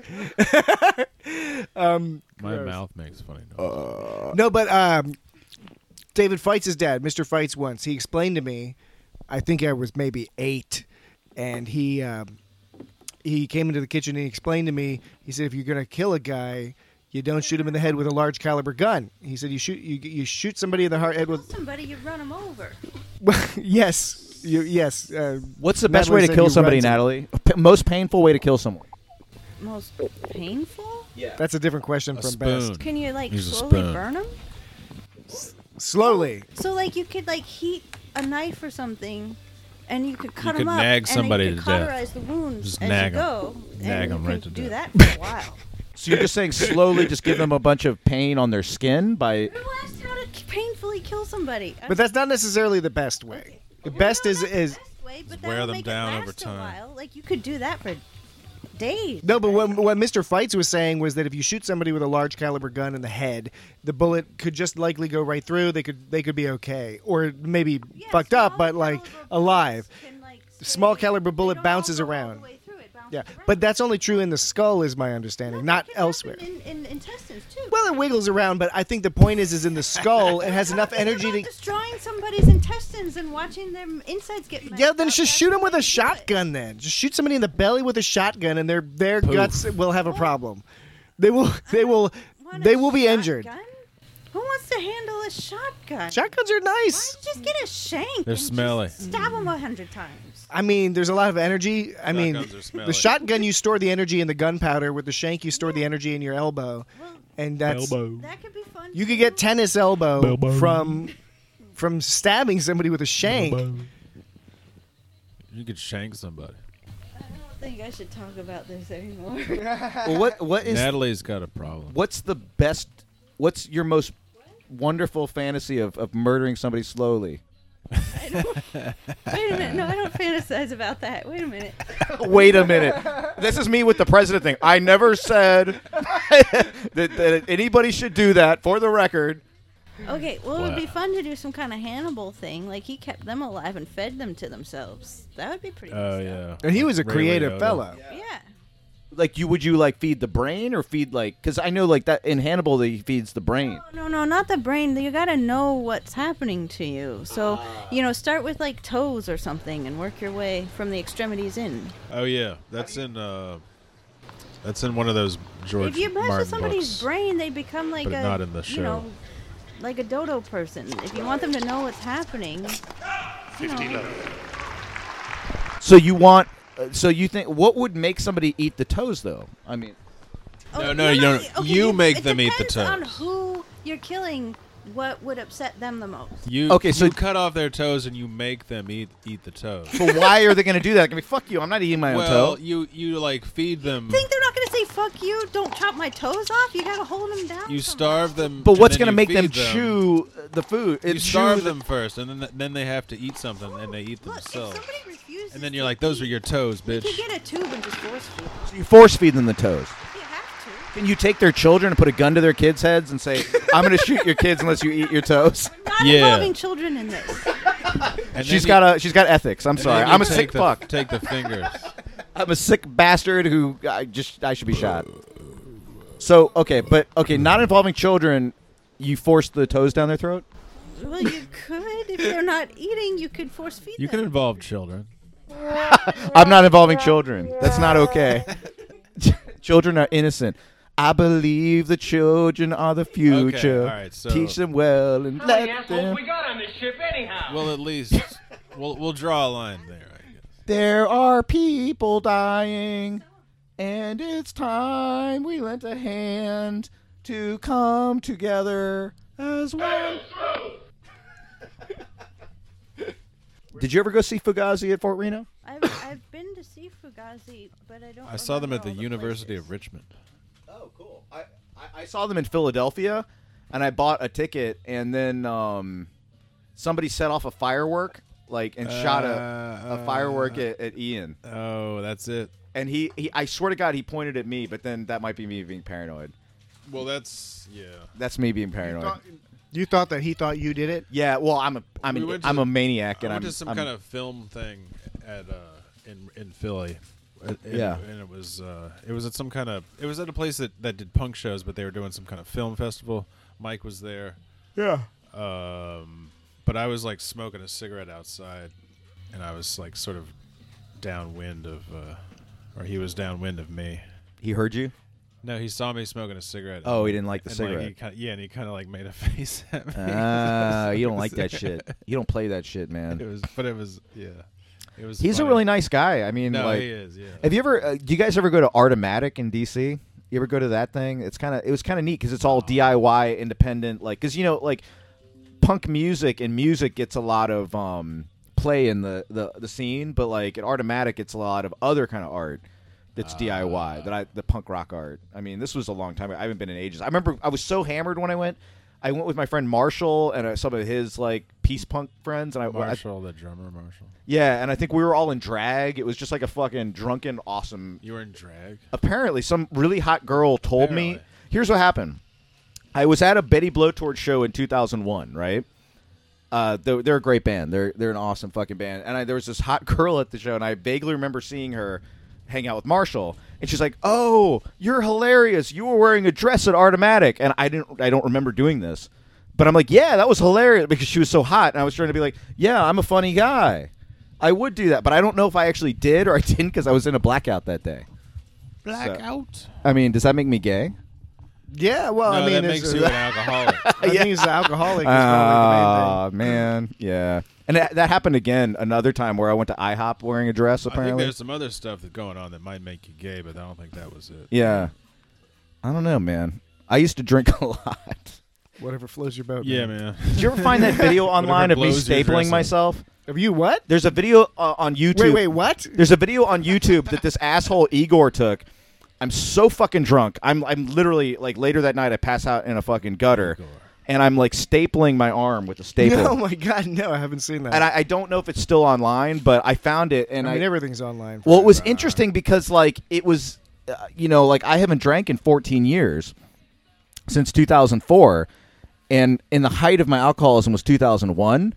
um, My gross. mouth makes funny noises. No, but um, David Feit's dad, Mister Feit's, once he explained to me. I think I was maybe eight, and he um, he came into the kitchen and he explained to me. He said, "If you're gonna kill a guy, you don't shoot him in the head with a large caliber gun." He said, "You shoot you, you shoot somebody in the heart head kill with." somebody, you run them over. yes, you, yes. Uh, What's the best Natalie way to said kill you somebody, run some- Natalie? P- most painful way to kill someone. Most painful? That's a different question A from spoon. best. Can you like Use a slowly spoon. burn them? Slowly. So like you could like heat a knife or something, and you could cut could them up, nag and somebody then you to could death. cauterize the wounds Just as nag you 'em. go. Nag and 'em you right could to do death. that for a while. So you're just saying slowly, just give them a bunch of pain on their skin by. Who asked how to painfully kill somebody? But that's not necessarily the best way. The best No, is not the is best way, but wear that'll them make down it over last a time. while. Like you could do that for days. no. But what, what Mister Feitz was saying was that if you shoot somebody with a large caliber gun in the head, the bullet could just likely go right through. They could they could be okay, or maybe Yeah, fucked up, small but like caliber alive. bullets can, like, Small stay- caliber they bullet don't all bounces go all the around. way through, it bounces Yeah, around. but that's only true in the skull, is my understanding, No, not that can elsewhere. happen In, in intestines too. Well, it wiggles around, but I think the point is, is in the skull, it has enough energy About to. destroying somebody's intestines and watching their insides get. messed Yeah, then up, just that's shoot the them with way a to do it. shotgun. Then just shoot somebody in the belly with a shotgun, and their their Poof. guts will have a problem. They will they will Want a they will be injured. shotgun? Who wants to handle a shotgun? Shotguns are Why nice. don't you just get a shank? They're and smelly. Just stab them a hundred times. I mean, there's a lot of energy. I mean, Shotguns are smelly. the shotgun you store the energy in the gunpowder. With the shank, you store the energy in your elbow, Well, and that's that could be fun. you could too. get tennis elbow from from stabbing somebody with a shank. You could shank somebody. I don't think I should talk about this anymore. Well, what what is Natalie's got a problem. what's the best? What's your most wonderful fantasy of, of murdering somebody slowly? I don't, wait a minute. No, I don't fantasize about that. Wait a minute. Wait a minute. This is me with the president thing. I never said that, that anybody should do that. For the record. Okay, well, it would be Wow. fun to do some kind of Hannibal thing. Like, he kept them alive and fed them to themselves. That would be pretty Oh good yeah. And he was a Ray creative Liotta. fellow. stuff. Yeah. Like you would you like feed the brain or feed like because I know like that in Hannibal that he feeds the brain. No, no, not the brain. You gotta know what's happening to you. So, you know, start with like toes or something and work your way from the extremities in. Oh yeah, that's in uh, that's in one of those George If you mess Martin with somebody's books. brain, they become like but a not in the you know, show. like a dodo person. If you want them to know what's happening, you know, So you want uh, so you think what would make somebody eat the toes though? I mean, No, Oh, no, you don't. okay, You it- make it them eat the depends on toes. who you're killing. What would upset them the most? You Okay, so- you cut off their toes and you make them eat eat the toes. but why are they going to do that? I mean, fuck you. I'm not eating my own well, toe. you you like feed them. Think they're not gonna say "fuck you"? Don't chop my toes off. You gotta hold them down. You somehow. starve them. But and what's then going to you make them, feed them chew uh, the food? You It's starve chew the- them first, and then then they have to eat something, and they eat Look, if themselves. somebody refuses, And then you're to like, "Those are eat, your toes, You bitch." can get a tube and just force feed. them. You force feed them the toes. You have to. Can you take their children and put a gun to their kids' heads and say, "I'm going to shoot your kids unless you eat your toes"? Not Yeah. involving children in this. And She's then got a she's got ethics. I'm and then sorry. you I'm a take sick the, fuck. Take the fingers. I'm a sick bastard who I just I should be shot. So okay, but okay, not involving children. You force the toes down their throat. Well, you could if they're not eating. You could force feed You them. can involve children. I'm not involving children. That's not okay. Children are innocent. I believe the children are the future. all right, so- Teach them well and How many let assholes them. we got on this ship anyhow? Well, at least we'll we'll draw a line there. I guess. There are people dying, and it's time we lent a hand to come together as one. Did you ever go see Fugazi at Fort Reno? I've, I've been to see Fugazi, but I don't. I saw them at remember the all University places. of Richmond. Oh, cool. I, I, I saw them in Philadelphia, and I bought a ticket, and then um, somebody set off a firework, like, and shot a, a Uh, firework at, at Ian. Oh, that's it. And he, he, I swear to God, he pointed at me, but then that might be me being paranoid. Well, that's yeah. That's me being paranoid. Thought- you thought that he thought you did it? Yeah, well, I'm a, I'm, We an, went to I'm the- a maniac, I and went I'm to some I'm- kind of film thing at uh, in in Philly. Uh, and- Yeah. and it was uh, it was at some kind of it was at a place that, that did punk shows, but they were doing some kind of film festival. Mike was there. Yeah. Um, but I was like smoking a cigarette outside, and I was like sort of downwind of, uh, or he was downwind of me. He heard you? No, he saw me smoking a cigarette. Oh, and- he didn't like the and, cigarette. he kinda, yeah, and he kind of like made a face at me. Ah, you don't like that There. shit. You don't play that shit, It man. was, but it was yeah, it was. He's a funny. really nice guy. I mean, No, like, he is. Yeah. have you ever? Uh, do you guys ever go to Artomatic in D C? You ever go to that thing? It's kind of it was kind of neat because it's all D I Y, independent. Like, because you know, like punk music and music gets a lot of um, play in the, the the scene, but like at Artomatic, it's a lot of other kind of art that's D I Y. That I the punk rock art. I mean, this was a long time ago. I haven't been in ages. I remember I was so hammered when I went. I went with my friend Marshall and uh, some of his like peace punk friends, and I, I Marshall, the drummer, Marshall. yeah, and I think we were all in drag. It was just like a fucking drunken, awesome. You were in drag. Apparently, some really hot girl told me. Apparently. Here's what happened. I was at a Betty Blowtorch show in two thousand one, right? Uh, they're, they're a great band. They're they're an awesome fucking band. And I, there was this hot girl at the show, and I vaguely remember seeing her hang out with Marshall. And she's like, "Oh, you're hilarious. You were wearing a dress at Artomatic." And I didn't. I don't remember doing this. But I'm like, yeah, that was hilarious because she was so hot. And I was trying to be like, yeah, I'm a funny guy. I would do that. But I don't know if I actually did or I didn't because I was in a blackout that day. Blackout. I mean, does that make me gay? Yeah, well, no, I mean, that it's, makes uh, you an alcoholic. I think he's an alcoholic. Is probably Oh, man. Yeah. And that, that happened again another time where I went to IHOP wearing a dress, I think apparently. there's some other stuff that's going on that might make you gay, but I don't think that was it. Yeah. I don't know, man. I used to drink a lot. the main thing. Whatever flows your boat. Yeah, man. man. Did you ever find that video online of me blows your dress stapling up. myself? Have you what? There's a video uh, on YouTube. Wait, wait, what? There's a video on YouTube that this asshole Igor took. I'm so fucking drunk. I'm I'm literally like later that night I pass out in a fucking gutter, Igor. and I'm like stapling my arm with a staple. Oh my god, no, I haven't seen that. And I, I don't know if it's still online, but I found it, and I I, mean, everything's online. well, it was interesting because like it was, uh, you know, like I haven't drank in fourteen years since two thousand four, and in the height of my alcoholism was two thousand one.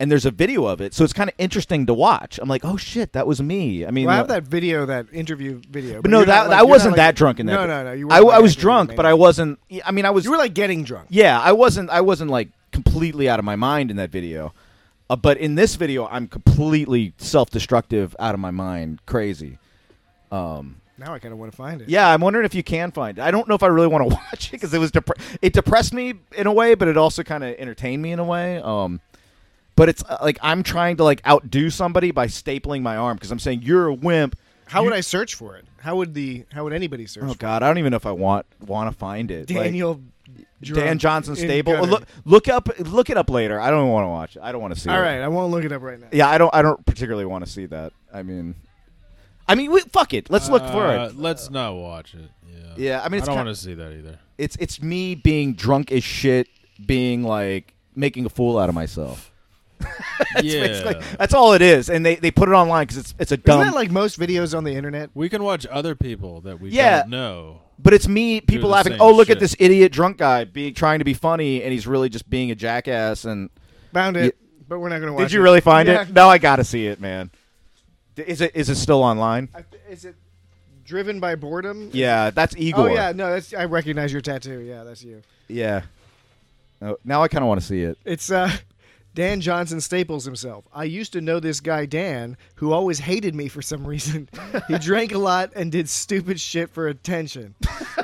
and there's a video of it, so it's kind of interesting to watch. I'm like, oh shit, that was me. I mean, Well, I have uh, that video, that interview video. but no, you're that not, like- I you're not, wasn't like- that drunk in that. No, no, no. You I, weren't, like, I was acting drunk, like but a I wasn't. I mean, I was. You were like getting drunk. Yeah, I wasn't. I wasn't like completely out of my mind in that video, uh, but in this video, I'm completely self-destructive, out of my mind, crazy. Um, Now I kind of want to find it. yeah, I'm wondering if you can find it. I don't know if I really want to watch it because it was depre- it depressed me in a way, but it also kind of entertained me in a way. Um, but it's uh, like I'm trying to like outdo somebody by stapling my arm because I'm saying you're a wimp. How You- would I search for it? How would the How would anybody search? Oh for God, I don't even know if I want want to find it. it? Like, Daniel. Dan drunk Johnson in Stable. gutter. Look, look up, look it up later. I don't want to watch it. I don't want to see it. All right, I won't look it up right now. Yeah, I don't. I don't particularly want to see that. I mean, I mean, we, fuck it. Let's look for Uh, it. Let's not watch it. Yeah. Yeah, I mean, it's I don't kind- want to see that either. It's it's me being drunk as shit, being like making a fool out of myself. That's yeah. basically- that's all it is. And they, they put it online because it's it's a Isn't dumb. that like most videos on the internet? We can watch other people that we Yeah. don't know. but it's me, people the laughing. same Oh, look at shit. this idiot drunk guy being trying to be funny, and he's really just being a jackass. And Found it, but we're not going to watch it. did you really find Yeah. it? No, I got to see it, man. D- Is it is it still online? I th- Is it driven by boredom? Yeah, that's Igor. Oh yeah, no, that's I recognize your tattoo. Yeah, that's you. Yeah. Oh, now I kind of want to see it. It's uh, Dan Johnson Staples himself. I used to know this guy Dan, who always hated me for some reason. He drank a lot and did stupid shit for attention.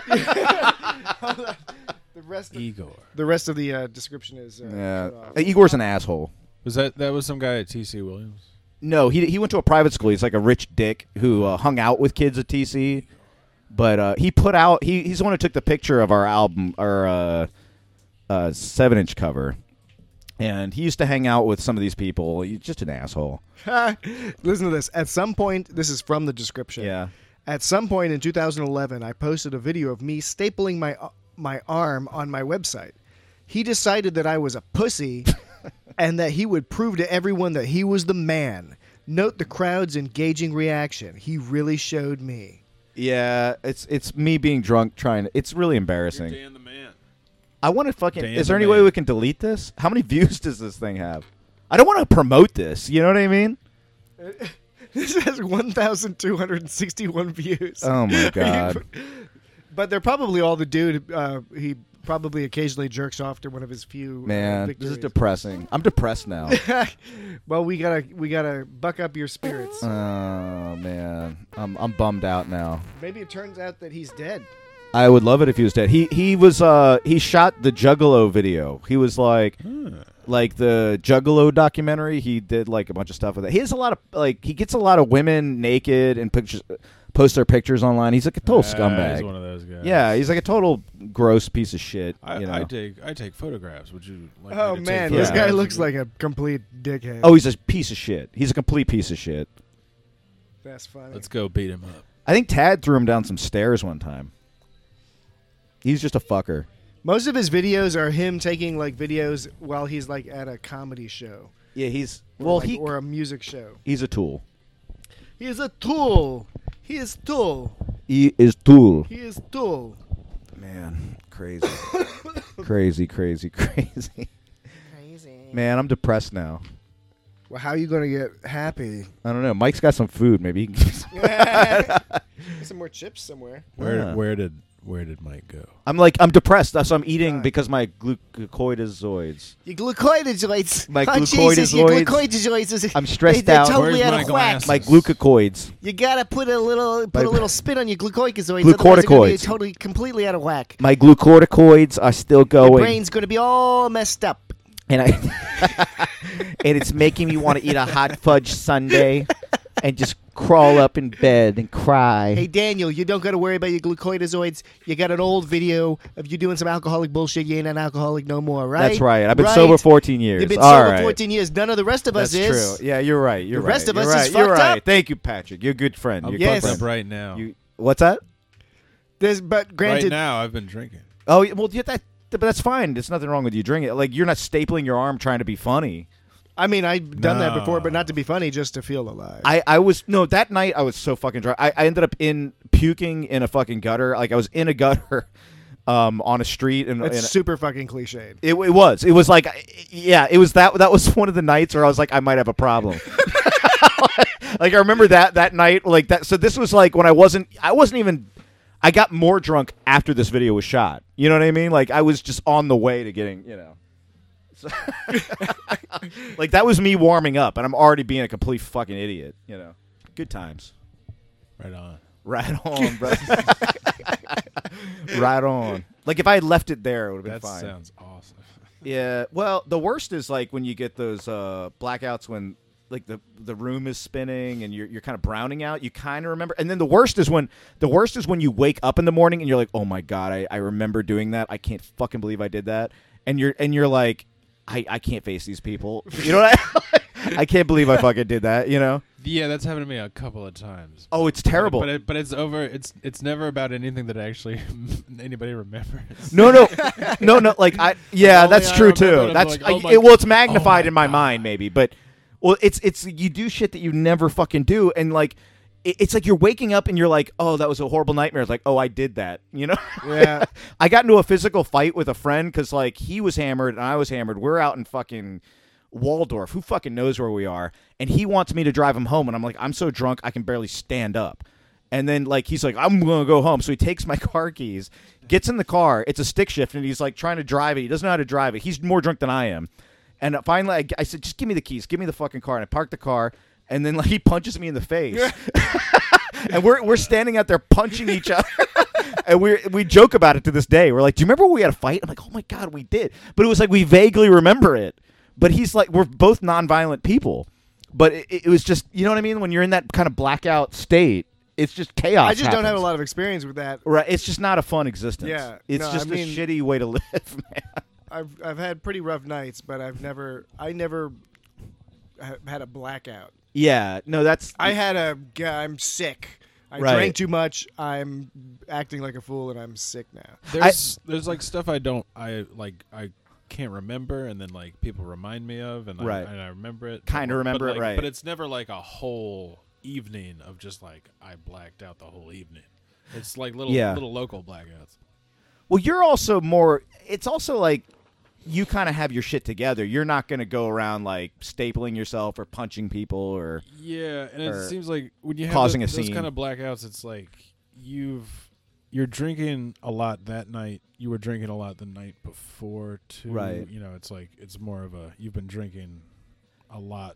the rest of, Igor. the rest of the uh, description is uh, Yeah, cut off. Uh, Igor's an asshole. Was that that was some guy at T C Williams? No, he he went to a private school. He's like a rich dick who uh, hung out with kids at T C. But uh, he put out he he's the one who took the picture of our album, our uh, uh, seven inch cover, and he used to hang out with some of these people. He's just an asshole. Listen to this. At some point, this is from the description. Yeah. At some point in two thousand eleven, I posted a video of me stapling my my arm on my website. He decided that I was a pussy and that he would prove to everyone that he was the man. Note the crowd's engaging reaction. He really showed me. Yeah, it's it's me being drunk trying to. It's really embarrassing. Dan the man. I want to fucking. Dan Is there the any way man. we can delete this? How many views does this thing have? I don't want to promote this. You know what I mean? This has one thousand two hundred sixty-one views. Oh my god. But they're probably all the dude. Uh, he probably occasionally jerks off to one of his few. Man, uh, this is victories. depressing. I'm depressed now. Well, we gotta we gotta buck up your spirits. Oh man, I'm I'm bummed out now. Maybe it turns out that he's dead. I would love it if he was dead. He he was uh he shot the Juggalo video. He was like like the Juggalo documentary. He did like a bunch of stuff with it. He has a lot of like he gets a lot of women naked and pictures, post their pictures online. He's like a total Ah, scumbag. He's one of those guys. Yeah, he's like a total gross piece of shit. I, you know? I take I take photographs. Would you like Oh me to man, take this photographs guy of looks you? like a complete dickhead. Oh, he's a piece of shit. He's a complete piece of shit. That's funny. Let's go beat him up. I think Tad threw him down some stairs one time. He's just a fucker. Most of his videos are him taking like videos while he's like at a comedy show. Yeah, he's Or, well, like, he or a music show. he's a tool. He is a tool. He is tool. He is tool. He is tool. Man, crazy, crazy, crazy, crazy. Crazy. Man, I'm depressed now. Well, how are you gonna get happy? I don't know. Mike's got some food. Maybe he can give some. Some more chips somewhere. Where Yeah. where did where did Mike go? I'm like I'm depressed. That's why I'm eating God. because my glucoidazoids. Your glucoidazoids. My oh, Jesus, your glucoidazoids. glucoidazoids. I'm stressed they, they're out. totally Where's out my of whack. glasses? My glucocoids. You gotta put a little put My- a little spin on your glucoidazoids. Otherwise, they're gonna be Glucorticoids. totally completely out of whack. My glucorticoids are still Your going, brain's gonna be all messed up. and I and it's making me want to eat a hot fudge sundae and just crawl up in bed and cry. Hey Daniel, you don't gotta worry about your glucoidazoids. You got an old video of you doing some alcoholic bullshit. You ain't an alcoholic no more, right? That's right. I've been Right? sober fourteen years. You've been All sober right. fourteen years. None of the rest of That's us is. true. Yeah, you're right. You're The right. rest of you're us right. is You're fucked right. up. Thank you, Patrick. You're a good friend. I'm You're Yes. fucked good up friend. right now. You, what's that? There's, but granted, right now, I've been drinking. Oh, yeah, well, yeah, that, but that's fine. There's nothing wrong with you drinking it. Like you're not stapling your arm trying to be funny. I mean, I've done that No. before, but not to be funny, just to feel alive. I, I was no that night. I was so fucking drunk. I, I ended up in puking in a fucking gutter. Like I was in a gutter, um, on a street. And, It's and super fucking cliched. it, it was. It was like, yeah, it was that. That was one of the nights where I was like, I might have a problem. Like I remember that that night, like that. So this was like when I wasn't. I wasn't even. I got more drunk after this video was shot. You know what I mean? Like I was just on the way to getting, you know. So like that was me warming up, and I'm already being a complete fucking idiot. You know. Good times. Right on. Right on, bro. Right on. Like if I had left it there, it would have been That fine. sounds awesome. Yeah. Well, the worst is like when you get those uh, blackouts when like the the room is spinning and you're you're kind of browning out. You kind of remember, and then the worst is when the worst is when you wake up in the morning and you're like, oh my god, I, I remember doing that. I can't fucking believe I did that. And you're and you're like, I, I can't face these people. You know what I? I can't believe I fucking did that. You know. Yeah, that's happened to me a couple of times. Oh, it's terrible. But but, it, but it's over. It's it's never about anything that actually anybody remembers. No, no, no, no. Like I, yeah, Only that's I true remember too. it, I'm That's like, oh I- my- it, well, it's oh magnified my in my God. mind, maybe, but well, it's it's you do shit that you never fucking do, and like it, it's like you're waking up and you're like, oh, that was a horrible nightmare. It's like, oh, I did that, you know? Yeah. I got into a physical fight with a friend because like he was hammered and I was hammered. We're out in fucking Waldorf. Who fucking knows where we are? And he wants me to drive him home, and I'm like, I'm so drunk I can barely stand up. And then like he's like, I'm gonna go home. So he takes my car keys, gets in the car. It's a stick shift, and he's like trying to drive it. He doesn't know how to drive it. He's more drunk than I am. And finally, I, I said, just give me the keys, give me the fucking car. And I parked the car, and then like he punches me in the face. And we're we're standing out there punching each other. And we we joke about it to this day. We're like, do you remember when we had a fight? I'm like, oh my god, we did. But it was like we vaguely remember it. But he's like, we're both nonviolent people. But it, it was just, you know what I mean? When you're in that kind of blackout state, it's just chaos. I just don't have a happens. lot of experience with that. Right, it's just not a fun existence. Yeah, it's no, just I mean- a shitty way to live, man. I've I've had pretty rough nights, but I've never I never ha- had a blackout. Yeah, no, that's I had a g- I'm sick. I Right. drank too much. I'm acting like a fool, and I'm sick now. There's there's like stuff I don't I like I can't remember, and then like people remind me of, and Right. I, and I remember it. Kinda but, remember but, it, like, right. But it's never like a whole evening of just like I blacked out the whole evening. It's like little Yeah. little local blackouts. Well, you're also more. It's also like you kind of have your shit together. You're not going to go around like stapling yourself or punching people or. Yeah, and or it seems like when you have causing the- a those scene. kind of blackouts, it's like you've you're drinking a lot that night. You were drinking a lot the night before too. Right. You know, it's like it's more of a you've been drinking a lot.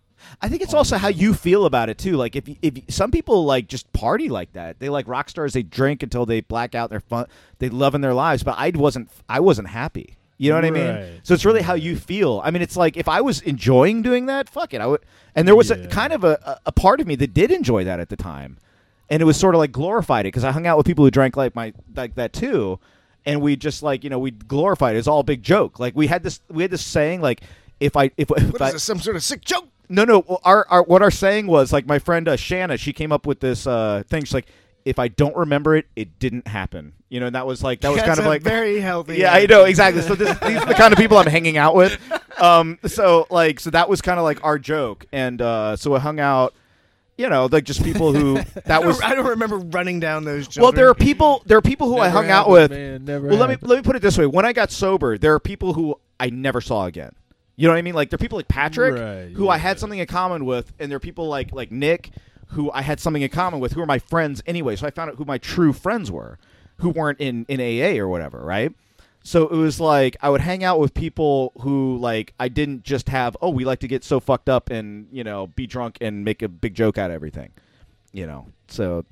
I think it's all also the how time. you feel about it too. Like if you- if you- some people like just party like that, they like rock stars. They drink until they black out. They're fun. They love in their lives. But I wasn't. I wasn't happy. You know what I mean? Right. So it's really how you feel. I mean, it's like if I was enjoying doing that, fuck it. I would. And there was a Yeah. kind of a, a a part of me that did enjoy that at the time, and it was sort of like glorified it because I hung out with people who drank like my like that too, and we just like you know we glorified it. It's all a big joke. Like we had this we had this saying like if I if, if What I is this? Some sort of sick joke? no, no. well, Our, our what our saying was like my friend uh, Shanna. She came up with this uh, thing. She's like, if I don't remember it, it didn't happen. You know, and that was like that was That's kind of a like very healthy. yeah, I know exactly. So this, these are the kind of people I'm hanging out with. Um, so like, so that was kind of like our joke, and uh, so I hung out. You know, like just people who that was. I don't remember running down those. Children. Well, there are people. There are people who I Never hung out happened, with. man, never well, let me happened. let me put it this way: when I got sober, there are people who I never saw again. You know what I mean? Like there are people like Patrick Right, who I had yeah. something in common with, and there are people like like Nick who I had something in common with, who are my friends anyway. So I found out who my true friends were, who weren't in in A A or whatever, right? So it was like I would hang out with people who like I didn't just have. Oh, we like to get so fucked up and you know be drunk and make a big joke out of everything. You know, so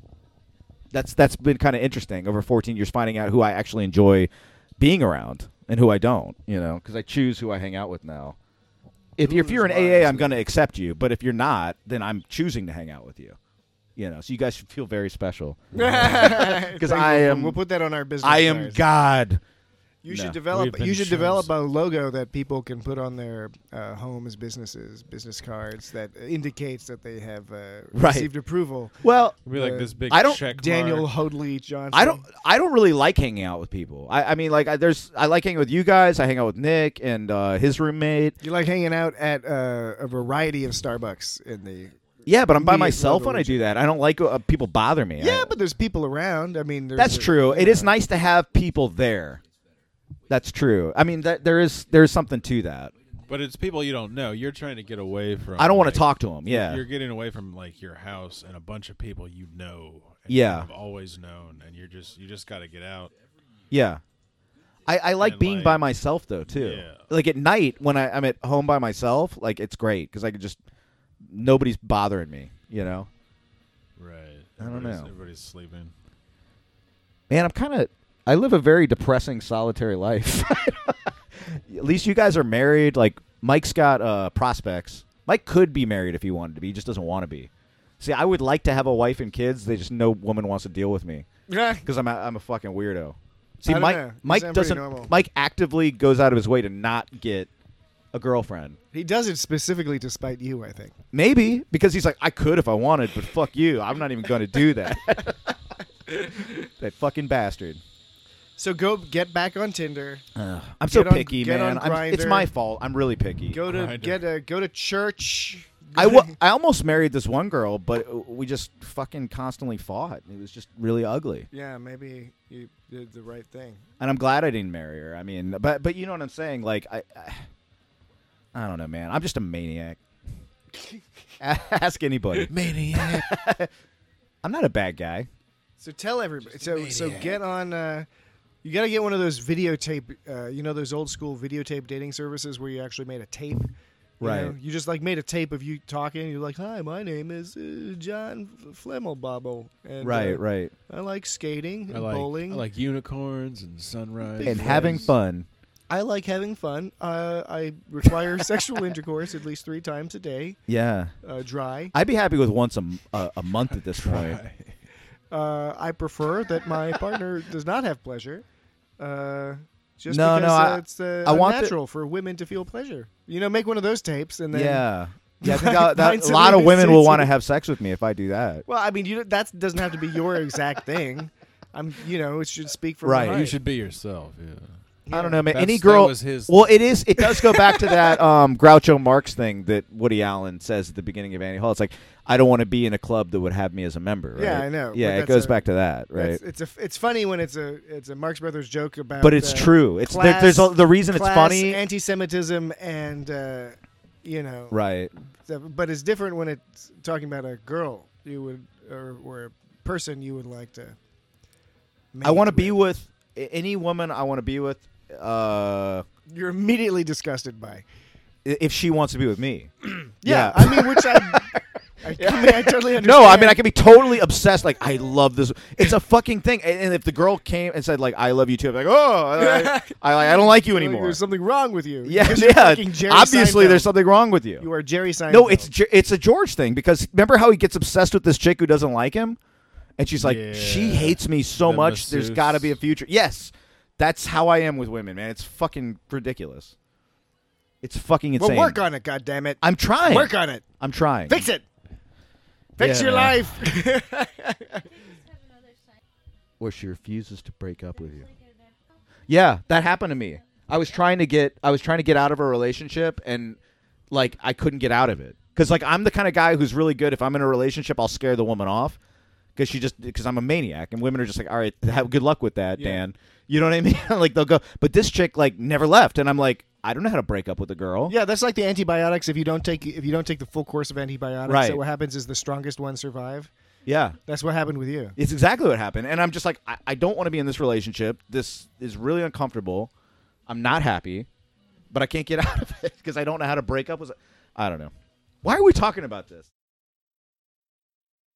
that's that's been kind of interesting over fourteen years, finding out who I actually enjoy being around and who I don't. You know, because I choose who I hang out with now. If you're if you're in A A, I'm going to accept you, but if you're not, then I'm choosing to hang out with you. You know, so you guys should feel very special because I am- We'll put that on our business. I am cards. God. You No. should develop. We've been You should shown develop some- a logo that people can put on their uh, homes, businesses, business cards that indicates that they have uh, Right. received approval. Well, It'd be like Uh, this big I don't- check Daniel mark. Hoadley Johnson. I don't. I don't really like hanging out with people. I, I mean, like, I, there's. I like hanging with you guys. I hang out with Nick and uh, his roommate. You like hanging out at uh, a variety of Starbucks in the Yeah, but I'm by immediate myself love when I origin. do that. I don't like uh, people bother me. Yeah, I- but there's people around. I mean, there's that's a- true. It yeah. is nice to have people there. That's true. I mean, that there is there's something to that. But it's people you don't know. You're trying to get away from. I don't want like, to talk to them. Yeah. You're getting away from like your house and a bunch of people you know. And Yeah. Have always known, and you're just you just got to get out. Yeah. I, I like And, being like- by myself though too. Yeah. Like at night when I, I'm at home by myself, like it's great because I can just nobody's bothering me. You know, Right. I don't Everybody's- know. Everybody's sleeping. man, I'm kind of I live a very depressing, solitary life. At least you guys are married. Like Mike's got uh, prospects. Mike could be married if he wanted to be. He just doesn't want to be. See, I would like to have a wife and kids. They just no woman wants to deal with me Yeah. because I'm a, I'm a fucking weirdo. See, I don't Mike know. You Mike sound pretty doesn't. normal. Mike actively goes out of his way to not get a girlfriend. He does it specifically to spite you, I think. Maybe because he's like, I could if I wanted, but fuck you. I'm not even going to do that. That fucking bastard. So go get back on Tinder. I'm so Get on- picky, get man. on I'm, it's Grindr. my fault. I'm really picky. Go to Grindr. get a go to church. I, w- I almost married this one girl, but we just fucking constantly fought. It was just really ugly. Yeah, maybe you did the right thing. And I'm glad I didn't marry her. I mean, but but you know what I'm saying? Like, I, I, I don't know, man. I'm just a maniac. Ask anybody. Maniac. I'm not a bad guy. So tell everybody. So so get on. Uh, you got to get one of those videotape. Uh, you know those old school videotape dating services where you actually made a tape. You Right. know? You just like made a tape of you talking. You're like, "Hi, my name is uh, John Flemmelbobble, and Right, uh, right. I like skating and I like bowling. I like unicorns and sunrise And having fun. I like having fun. Uh, I require sexual intercourse at least three times a day. Yeah. Uh, dry. I'd be happy with once a, m- a, a month at this point. Uh, I prefer that my partner does not have pleasure. Uh, just No, because no, uh, I- it's uh, I want the- unnatural for women to feel pleasure. You know, make one of those tapes and then. Yeah. Yeah, I think I, Find that, a somebody lot of who women will suits want to you. have sex with me if I do that. Well, I mean, you that doesn't have to be your exact thing. I'm, you know, it should speak for my Right. heart. You should be yourself. Yeah. I don't know, man. That's- Any that girl. was his- Well, it is. It does go back to that um, Groucho Marx thing that Woody Allen says at the beginning of Annie Hall. It's like I don't want to be in a club that would have me as a member. Right? Yeah, I know, Yeah, but it that's goes a- back to that, right? It's, it's a it's funny when it's a it's a Marx Brothers joke about. But it's uh, true. It's there, class- there's a, the reason it's class, funny. anti-Semitism, and uh, you know, Right. so- but it's different when it's talking about a girl you would or, or a person you would like to. I want to mate be with any woman. I want to be with. Uh, You're immediately disgusted by. i- if she wants to be with me. Yeah, I mean, which I, I, I mean, I totally understand. No, I mean I can be totally obsessed. Like I love this. It's a fucking thing. And, and if the girl came and said like I love you too, I'm like oh I, I, I don't like you Like, anymore. There's something wrong with you. Yeah, Because you're yeah. fucking Jerry Obviously, Seinfeld. there's something wrong with you. You are Jerry Seinfeld. No, it's Ge- it's a George thing because remember how he gets obsessed with this chick who doesn't like him, and she's like, she Yeah. hates me so The much. There's masseuse. got to be a future. Yes, that's how I am with women, man. It's fucking ridiculous. It's fucking insane. well, work on it, goddammit. I'm trying. Work on it. I'm trying. Fix it. Fix Yeah, your man. life. Where she refuses to break up with you. Yeah, that happened to me. I was trying to get I was trying to get out of a relationship and like I couldn't get out of it cuz like I'm the kind of guy who's really good if I'm in a relationship I'll scare the woman off cuz she just cuz I'm a maniac and women are just like all right, have good luck with that, Yeah. Dan. You know what I mean? Like they'll go, but this chick like never left and I'm like I don't know how to break up with a girl. Yeah, that's like the antibiotics. If you don't take if you don't take the full course of antibiotics, Right. so what happens is the strongest ones survive. Yeah. That's what happened with you. It's exactly what happened. And I'm just like, I, I don't want to be in this relationship. This is really uncomfortable. I'm not happy, but I can't get out of it because I don't know how to break up with I don't know. Why are we talking about this?